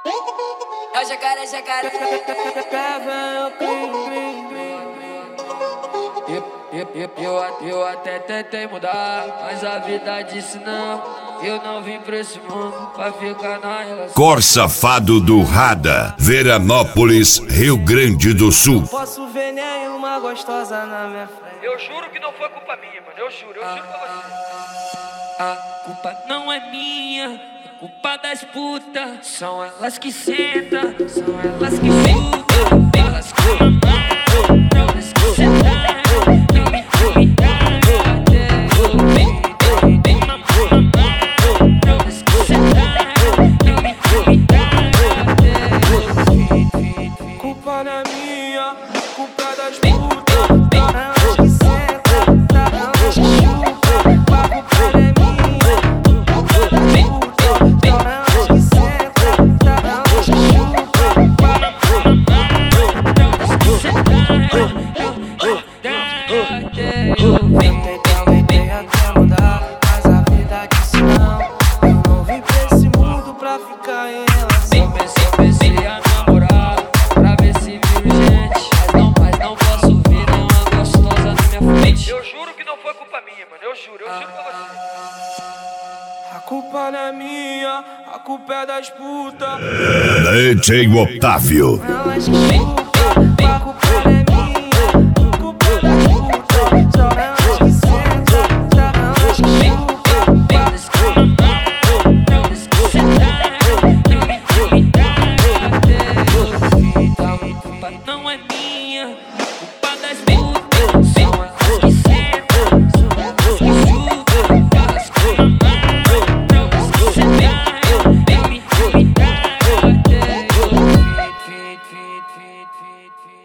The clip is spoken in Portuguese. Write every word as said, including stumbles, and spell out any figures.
É o jacaré, jacaré. Eu, eu, eu, eu, eu até tentei mudar, mas a vida disse não. Eu não vim pra esse mundo pra ficar na relação. Cor Safado do Rada, Veranópolis, Rio Grande do Sul. Não posso ver nenhuma gostosa na minha frente. Eu juro que não foi culpa minha, mano. Eu juro, eu ah, juro pra você. A culpa não é minha, é culpa das putas. São elas que sentam, são elas que chutam, elas que mamam, elas que sentam. Culpa não é minha, culpa das putas. Elas que sentam, elas que chutam. A culpa não é minha, culpa das putas. Elas que sentam, elas que chutam. Tentei até mudar, mas a vida disse não. Eu não vim pra esse mundo pra ficar em relação. Pensei, pensei a namorar pra ver se viro gente, mas não, mas não posso ver nenhuma gostosa na minha frente. Eu juro que não foi culpa minha, mano. Eu juro, eu juro pra você. A culpa não é minha, a culpa é das putas. D J Otávio. Elas que chutam, a culpa não é minha, a culpa é das putas. Só elas que sentam, elas que chutam. Elas que mamam, elas que sentam. A culpa não é minha, a culpa das putas. São elas que sentam, são elas que chutam, elas que mamam, elas que sentam. Baby, baby, fit, fit, fit, fit, fit.